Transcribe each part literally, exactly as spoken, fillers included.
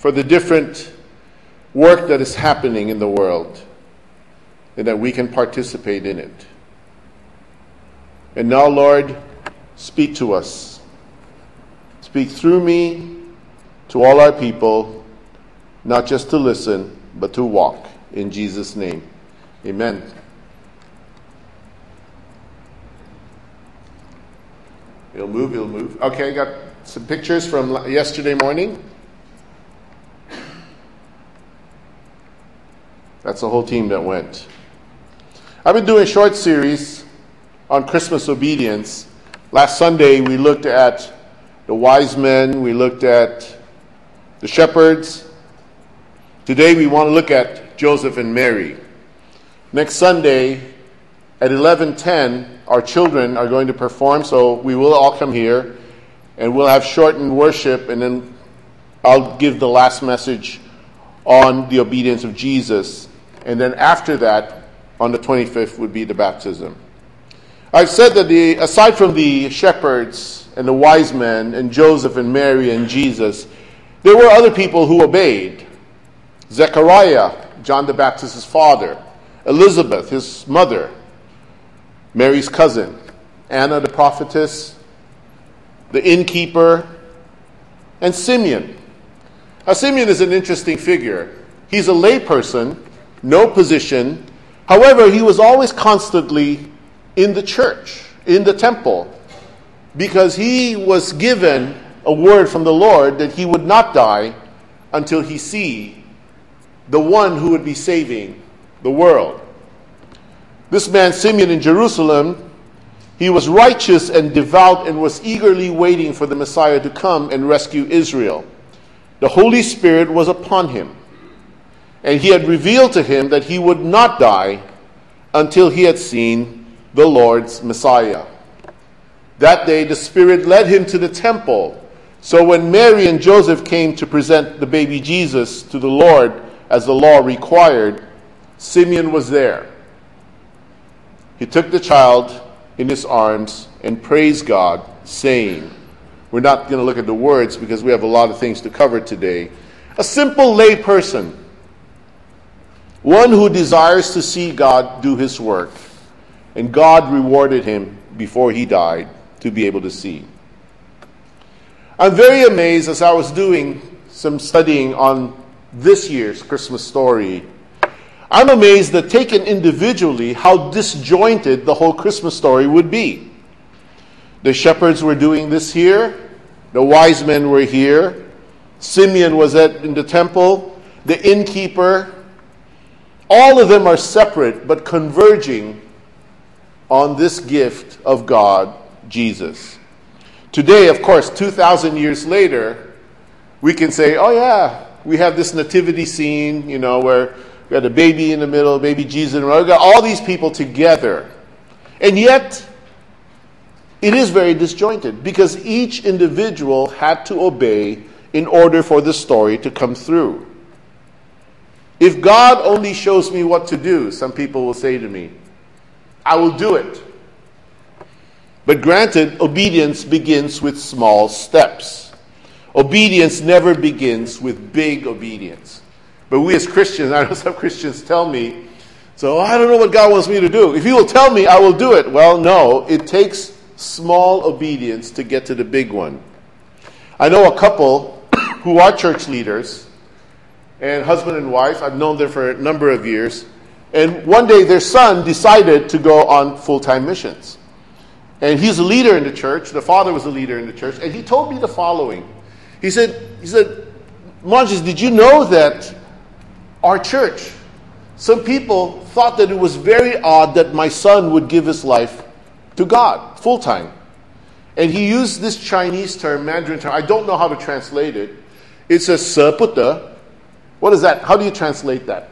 for the different work that is happening in the world and that we can participate in it. And now, Lord, speak to us. Speak through me to all our people, not just to listen, but to walk. In Jesus' name, amen. It'll move, it'll move. Okay, I got some pictures from yesterday morning. That's the whole team that went. I've been doing a short series on Christmas obedience. Last Sunday we looked at the wise men, we looked at the shepherds. Today we want to look at Joseph and Mary. Next Sunday at eleven ten, our children are going to perform, so we will all come here and we'll have shortened worship, and then I'll give the last message on the obedience of Jesus. And then after that, on the twenty-fifth, would be the baptism. I've said that the aside from the shepherds and the wise men and Joseph and Mary and Jesus, there were other people who obeyed. Zechariah, John the Baptist's father. Elizabeth, his mother. Mary's cousin. Anna the prophetess. The innkeeper. And Simeon. Now, Simeon is an interesting figure. He's a layperson, no position. However, he was always constantly in the church, in the temple, because he was given a word from the Lord that he would not die until he see the one who would be saving the world. This man, Simeon, in Jerusalem, he was righteous and devout and was eagerly waiting for the Messiah to come and rescue Israel. The Holy Spirit was upon him, and he had revealed to him that he would not die until he had seen the Lord's Messiah. That day the Spirit led him to the temple. So when Mary and Joseph came to present the baby Jesus to the Lord as the law required, Simeon was there. He took the child in his arms and praised God, saying, we're not going to look at the words because we have a lot of things to cover today. A simple lay person, one who desires to see God do his work. And God rewarded him before he died to be able to see. I'm very amazed as I was doing some studying on this year's Christmas story. I'm amazed that taken individually, how disjointed the whole Christmas story would be. The shepherds were doing this here. The wise men were here. Simeon was at in the temple. The innkeeper. All of them are separate but converging on this gift of God, Jesus. Today, of course, two thousand years later, we can say, oh yeah, we have this nativity scene, you know, where we got a baby in the middle, baby Jesus in the middle. We got all these people together. And yet, it is very disjointed because each individual had to obey in order for the story to come through. If God only shows me what to do, some people will say to me, I will do it. But granted, obedience begins with small steps. Obedience never begins with big obedience. But we as Christians, I know some Christians tell me, so I don't know what God wants me to do. If He will tell me, I will do it. Well, no, it takes small obedience to get to the big one. I know a couple who are church leaders, and husband and wife. I've known them for a number of years. And one day their son decided to go on full-time missions. And he's a leader in the church. The father was a leader in the church. And he told me the following. He said, he said, Monjes, did you know that our church, some people thought that it was very odd that my son would give his life to God full-time. And he used this Chinese term, Mandarin term. I don't know how to translate it. It says, "Seputta." What is that? How do you translate that?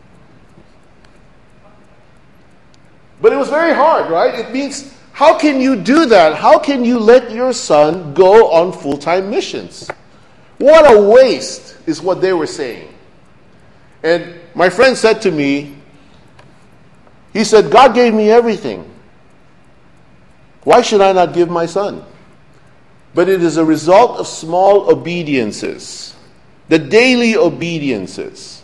But it was very hard, right? It means, how can you do that? How can you let your son go on full-time missions? What a waste, is what they were saying. And my friend said to me, he said, God gave me everything. Why should I not give my son? But it is a result of small obediences the daily obediences,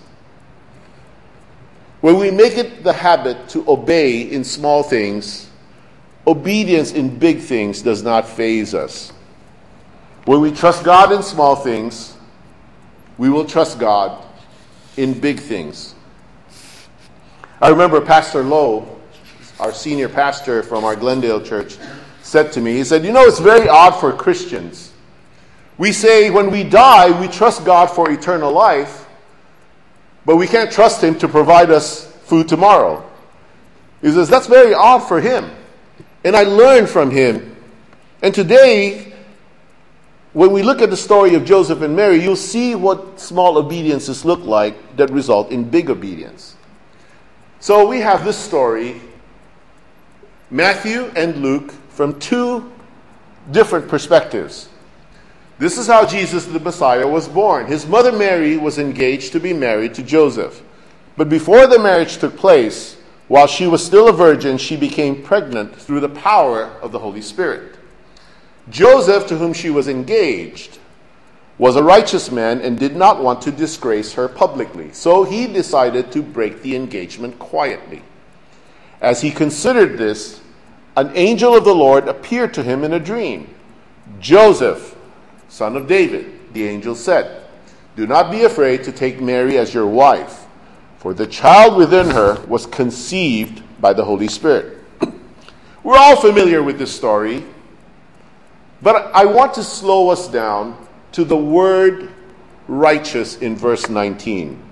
when we make it the habit to obey in small things, obedience in big things does not faze us. When we trust God in small things, we will trust God in big things. I remember Pastor Lowe, our senior pastor from our Glendale church, said to me, he said, you know, it's very odd for Christians. We say when we die, we trust God for eternal life, but we can't trust Him to provide us food tomorrow. He says, that's very odd for him. And I learned from him. And today, when we look at the story of Joseph and Mary, you'll see what small obediences look like that result in big obedience. So we have this story, Matthew and Luke, from two different perspectives. This is how Jesus the Messiah was born. His mother Mary was engaged to be married to Joseph. But before the marriage took place, while she was still a virgin, she became pregnant through the power of the Holy Spirit. Joseph, to whom she was engaged, was a righteous man and did not want to disgrace her publicly. So he decided to break the engagement quietly. As he considered this, an angel of the Lord appeared to him in a dream. Joseph, son of David, the angel said, do not be afraid to take Mary as your wife, for the child within her was conceived by the Holy Spirit. We're all familiar with this story, but I want to slow us down to the word righteous in verse nineteen.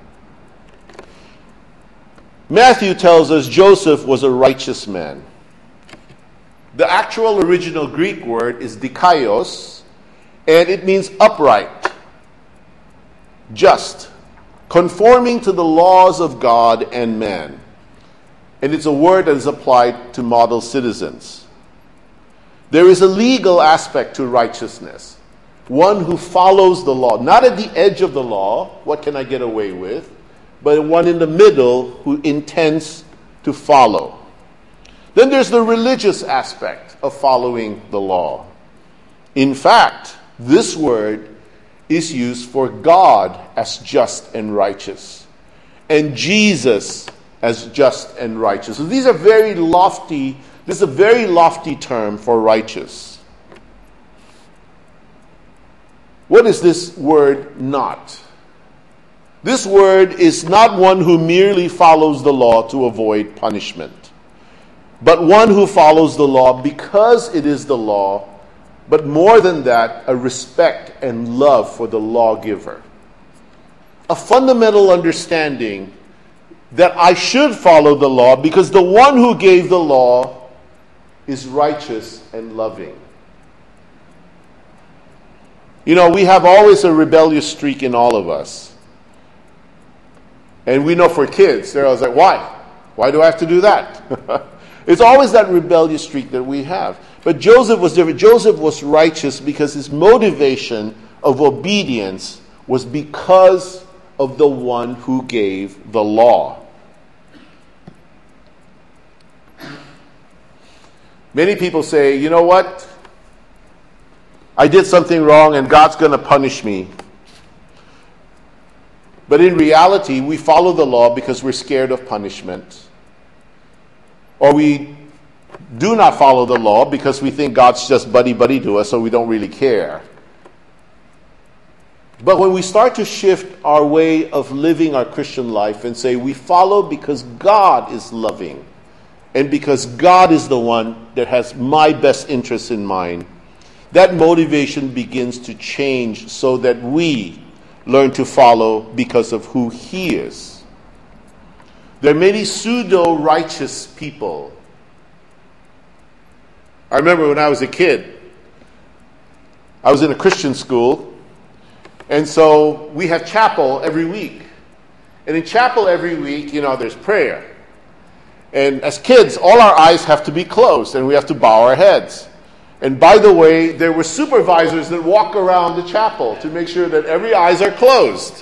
Matthew tells us Joseph was a righteous man. The actual original Greek word is dikaios, and it means upright, just, conforming to the laws of God and man. And it's a word that is applied to model citizens. There is a legal aspect to righteousness. One who follows the law, not at the edge of the law, what can I get away with, but one in the middle who intends to follow. Then there's the religious aspect of following the law. In fact, this word is used for God as just and righteous, and Jesus as just and righteous. So these are very lofty, this is a very lofty term for righteous. What is this word not? This word is not one who merely follows the law to avoid punishment, but one who follows the law because it is the law, but more than that, a respect and love for the lawgiver. A fundamental understanding that I should follow the law because the one who gave the law is righteous and loving. You know, we have always a rebellious streak in all of us. And we know for kids, they're always like, why? Why do I have to do that? It's always that rebellious streak that we have. But Joseph was different. Joseph was righteous because his motivation of obedience was because of the one who gave the law. Many people say, you know what? I did something wrong and God's going to punish me. But in reality, we follow the law because we're scared of punishment. Or we do not follow the law because we think God's just buddy-buddy to us, so we don't really care. But when we start to shift our way of living our Christian life and say we follow because God is loving and because God is the one that has my best interests in mind, that motivation begins to change so that we learn to follow because of who He is. There are many pseudo-righteous people. I remember when I was a kid, I was in a Christian school, and so we have chapel every week. And in chapel every week, you know, there's prayer. And as kids, all our eyes have to be closed, and we have to bow our heads. And by the way, there were supervisors that walk around the chapel to make sure that every eyes are closed.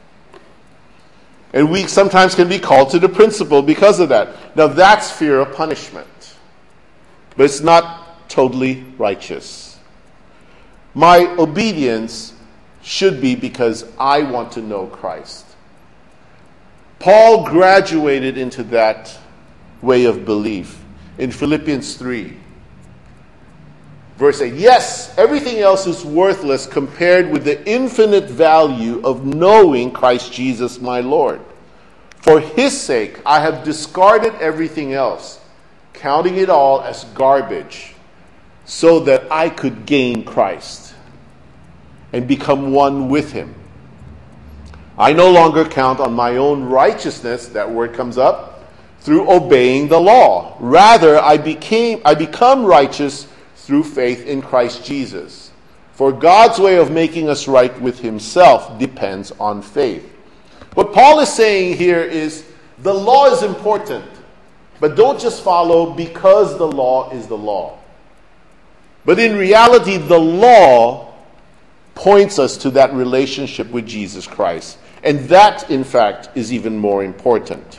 And we sometimes can be called to the principal because of that. Now that's fear of punishment. But it's not totally righteous. My obedience should be because I want to know Christ. Paul graduated into that way of belief in Philippians three. Verse eight, yes, everything else is worthless compared with the infinite value of knowing Christ Jesus my Lord. For his sake, I have discarded everything else, counting it all as garbage, so that I could gain Christ and become one with him. I no longer count on my own righteousness, that word comes up, through obeying the law. Rather, I became I become righteous through faith in Christ Jesus. For God's way of making us right with himself depends on faith. What Paul is saying here is the law is important, but don't just follow because the law is the law. But in reality, the law points us to that relationship with Jesus Christ. And that, in fact, is even more important.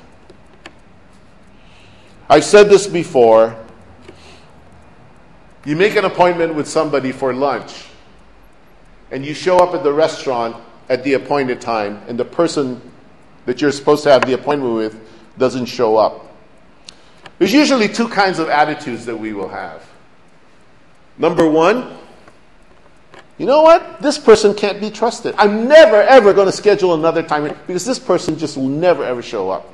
I've said this before. You make an appointment with somebody for lunch, and you show up at the restaurant at the appointed time, and the person that you're supposed to have the appointment with doesn't show up. There's usually two kinds of attitudes that we will have. Number one, you know what? This person can't be trusted. I'm never, ever going to schedule another time because this person just will never, ever show up.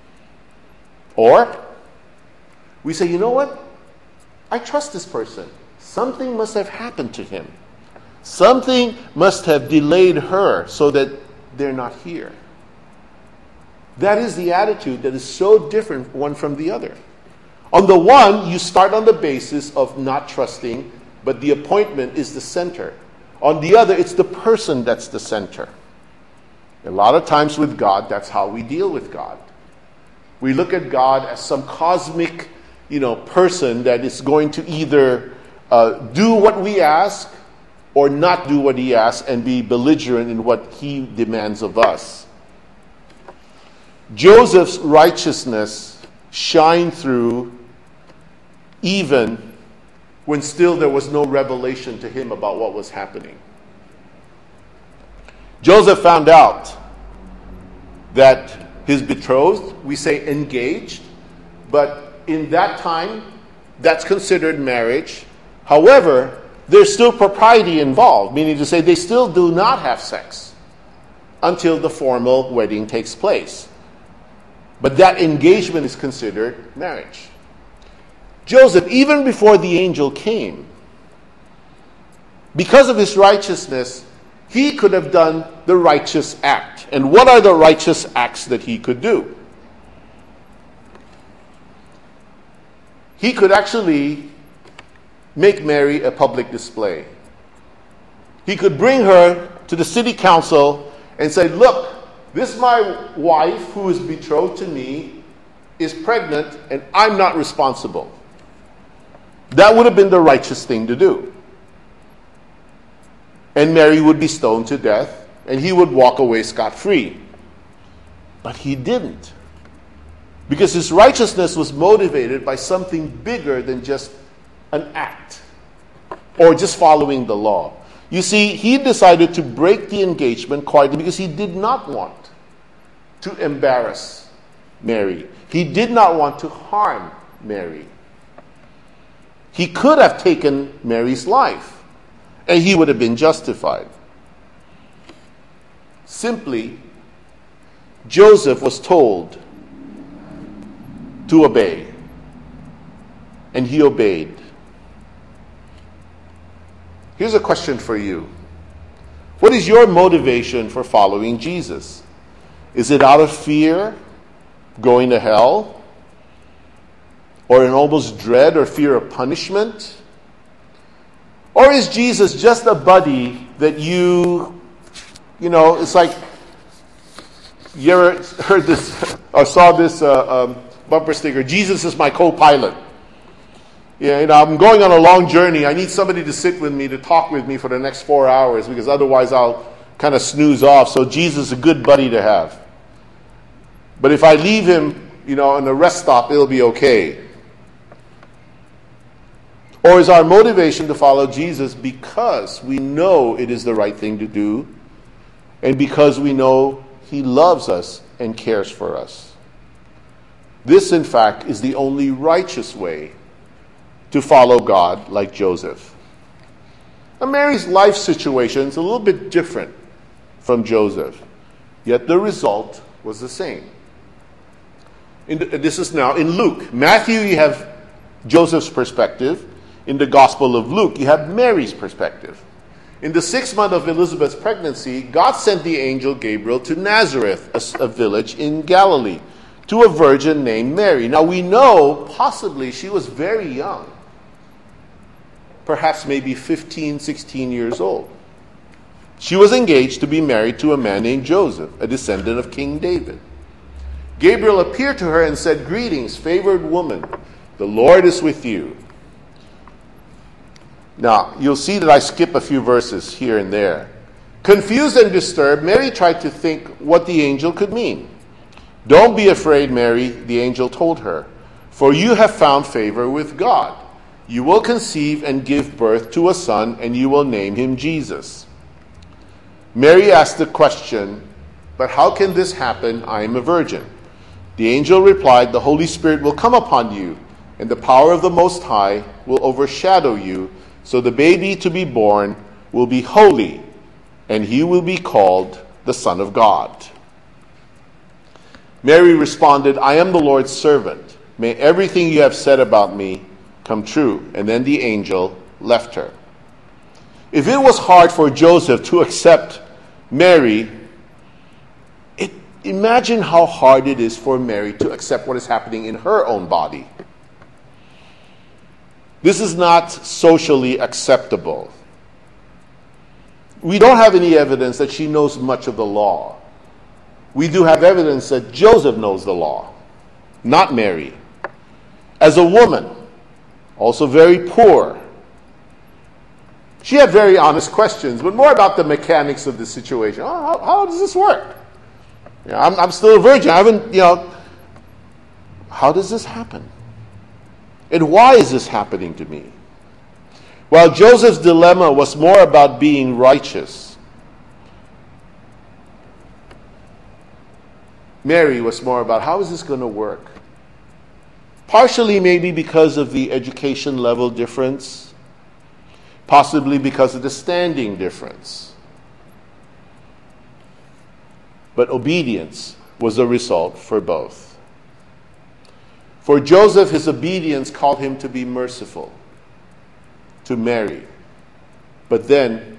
Or we say, you know what? I trust this person. Something must have happened to him. Something must have delayed her so that they're not here. That is the attitude that is so different one from the other. On the one, you start on the basis of not trusting, but the appointment is the center. On the other, it's the person that's the center. A lot of times with God, that's how we deal with God. We look at God as some cosmic, you know, person that is going to either uh, do what we ask or not do what he asks and be belligerent in what he demands of us. Joseph's righteousness shined through even when still there was no revelation to him about what was happening. Joseph found out that his betrothed, we say engaged, but in that time, that's considered marriage. However, there's still propriety involved, meaning to say they still do not have sex until the formal wedding takes place. But that engagement is considered marriage. Joseph, even before the angel came, because of his righteousness, he could have done the righteous act. And what are the righteous acts that he could do? He could actually make Mary a public display. He could bring her to the city council and say, look, this my wife who is betrothed to me is pregnant and I'm not responsible. That would have been the righteous thing to do. And Mary would be stoned to death and he would walk away scot-free. But he didn't. Because his righteousness was motivated by something bigger than just an act or just following the law. You see, he decided to break the engagement quietly because he did not want to embarrass Mary. He did not want to harm Mary. He could have taken Mary's life and he would have been justified. Simply, Joseph was told to obey, and he obeyed. Here's a question for you. What is your motivation for following Jesus? Is it out of fear, going to hell? Or an almost dread or fear of punishment? Or is Jesus just a buddy that you, you know, it's like, you ever heard this, or saw this uh, um, bumper sticker, Jesus is my co-pilot. Yeah, you know, I'm going on a long journey. I need somebody to sit with me, to talk with me for the next four hours, because otherwise I'll kind of snooze off. So Jesus is a good buddy to have. But if I leave him, you know, on a rest stop, it'll be okay. Or is our motivation to follow Jesus because we know it is the right thing to do and because we know he loves us and cares for us. This, in fact, is the only righteous way to follow God like Joseph. Now, Mary's life situation is a little bit different from Joseph, yet the result was the same. In the, this is now in Luke. Matthew, you have Joseph's perspective. In the Gospel of Luke, you have Mary's perspective. In the sixth month of Elizabeth's pregnancy, God sent the angel Gabriel to Nazareth, a, a village in Galilee, to a virgin named Mary. Now we know possibly she was very young, perhaps maybe fifteen, sixteen years old. She was engaged to be married to a man named Joseph, a descendant of King David. Gabriel appeared to her and said, "Greetings, favored woman, the Lord is with you." Now, you'll see that I skip a few verses here and there. Confused and disturbed, Mary tried to think what the angel could mean. "Don't be afraid, Mary," the angel told her, "for you have found favor with God. You will conceive and give birth to a son, and you will name him Jesus." Mary asked the question, "But how can this happen? I am a virgin." The angel replied, "The Holy Spirit will come upon you, and the power of the Most High will overshadow you. So the baby to be born will be holy, and he will be called the Son of God." Mary responded, "I am the Lord's servant. May everything you have said about me come true." And then the angel left her. If it was hard for Joseph to accept Mary, it, imagine how hard it is for Mary to accept what is happening in her own body. This is not socially acceptable. We don't have any evidence that she knows much of the law. We do have evidence that Joseph knows the law, not Mary. As a woman, also very poor, she had very honest questions, but more about the mechanics of the situation. Oh, how, how does this work? You know, I'm, I'm still a virgin. I haven't, you know, how does this happen? And why is this happening to me? While Joseph's dilemma was more about being righteous, Mary was more about how is this going to work? Partially maybe because of the education level difference, possibly because of the standing difference. But obedience was a result for both. For Joseph, his obedience called him to be merciful to Mary. But then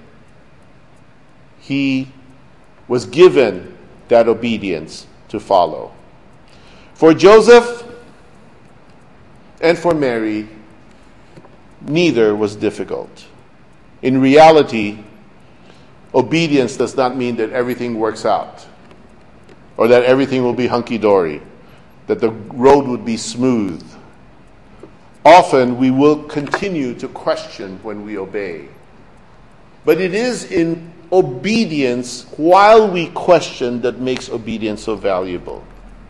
he was given that obedience to follow. For Joseph and for Mary, neither was difficult. In reality, obedience does not mean that everything works out or that everything will be hunky-dory, that the road would be smooth. Often we will continue to question when we obey. But it is in obedience while we question that makes obedience so valuable.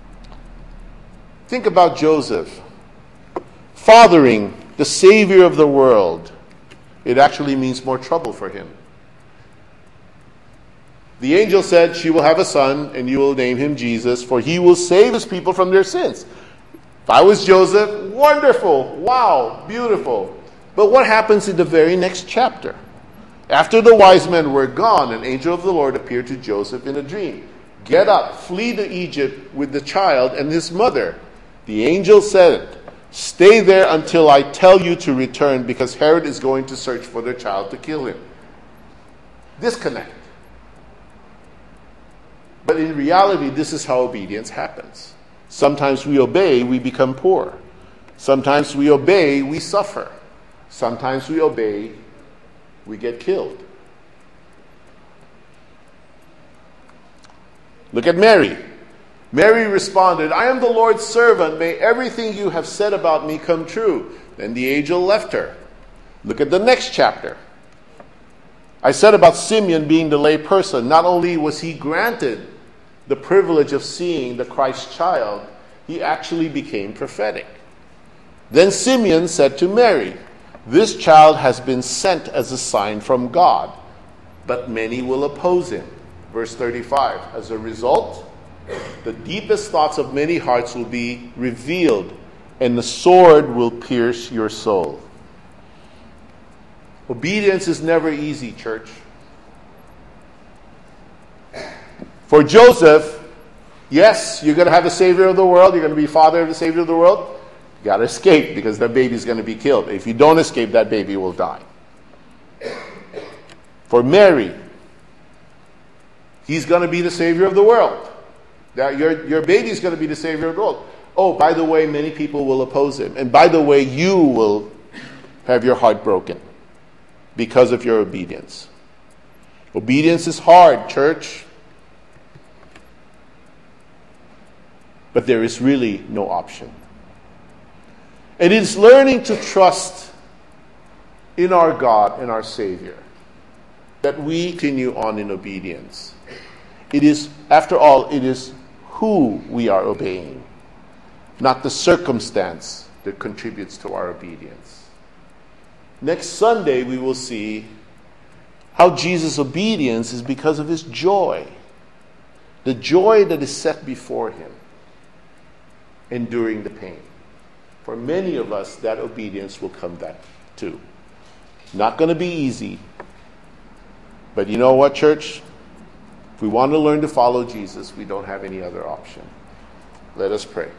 Think about Joseph. Fathering the Savior of the world, it actually means more trouble for him. The angel said, "She will have a son, and you will name him Jesus, for he will save his people from their sins." If I was Joseph, wonderful, wow, beautiful. But what happens in the very next chapter? After the wise men were gone, an angel of the Lord appeared to Joseph in a dream. "Get up, flee to Egypt with the child and his mother." The angel said, "Stay there until I tell you to return, because Herod is going to search for the child to kill him." Disconnect. But in reality, this is how obedience happens. Sometimes we obey, we become poor. Sometimes we obey, we suffer. Sometimes we obey, we get killed. Look at Mary. Mary responded, "I am the Lord's servant. May everything you have said about me come true." Then the angel left her. Look at the next chapter. I said about Simeon being the lay person. Not only was he granted the privilege of seeing the Christ child, he actually became prophetic. Then Simeon said to Mary, "This child has been sent as a sign from God, but many will oppose him." Verse thirty-five, as a result, the deepest thoughts of many hearts will be revealed, and the sword will pierce your soul. Obedience is never easy, church. For Joseph, yes, you're going to have the Savior of the world. You're going to be father of the Savior of the world. You got to escape because that baby's going to be killed. If you don't escape, that baby will die. For Mary, he's going to be the Savior of the world. That your, your baby's going to be the Savior of the world. Oh, by the way, many people will oppose him. And by the way, you will have your heart broken because of your obedience. Obedience is hard, church. But there is really no option. It is learning to trust in our God and our Savior that we continue on in obedience. It is, after all, it is who we are obeying, not the circumstance that contributes to our obedience. Next Sunday, we will see how Jesus' obedience is because of his joy, the joy that is set before him, enduring the pain. For many of us, that obedience will come that too. Not going to be easy. But you know what, church? If we want to learn to follow Jesus, we don't have any other option. Let us pray.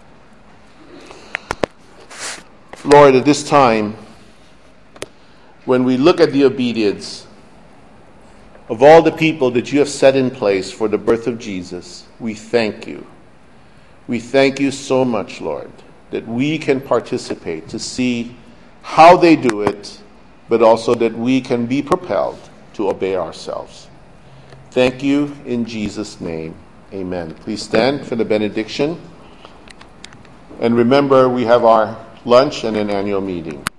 Lord, at this time, when we look at the obedience of all the people that you have set in place for the birth of Jesus, we thank you. We thank you so much, Lord, that we can participate to see how they do it, but also that we can be propelled to obey ourselves. Thank you in Jesus' name. Amen. Please stand for the benediction. And remember, we have our lunch and an annual meeting.